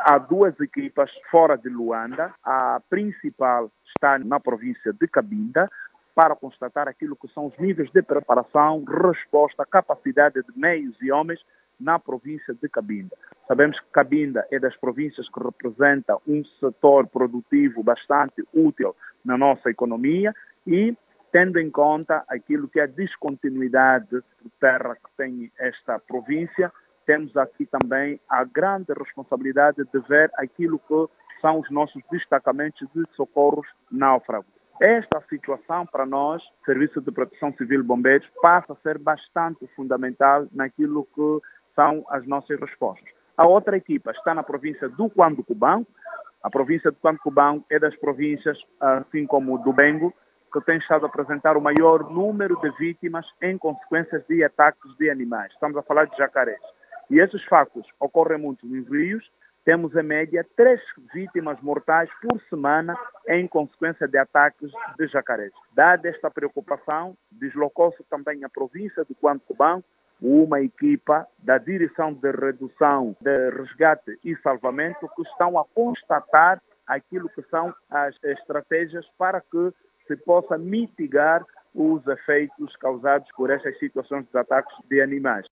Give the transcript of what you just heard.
Há duas equipas fora de Luanda. A principal está na província de Cabinda, para constatar aquilo que são os níveis de preparação, resposta, capacidade de meios e homens na província de Cabinda. Sabemos que Cabinda é das províncias que representa um setor produtivo bastante útil na nossa economia e, tendo em conta aquilo que é a descontinuidade de terra que tem esta província, temos aqui também a grande responsabilidade de ver aquilo que são os nossos destacamentos de socorros náufragos. Esta situação, para nós, Serviço de Proteção Civil e Bombeiros, passa a ser bastante fundamental naquilo que são as nossas respostas. A outra equipa está na província do Cuando-Cubango. A província do Cuando-Cubango é das províncias, assim como do Bengo, que tem estado a apresentar o maior número de vítimas em consequências de ataques de animais. Estamos a falar de jacarés. E esses factos ocorrem muito nos rios. Temos, em média, 3 vítimas mortais por semana em consequência de ataques de jacarés. Dada esta preocupação, deslocou-se também a província de Cuando-Cubango uma equipa da Direção de Redução de Resgate e Salvamento que estão a constatar aquilo que são as estratégias para que se possa mitigar os efeitos causados por estas situações de ataques de animais.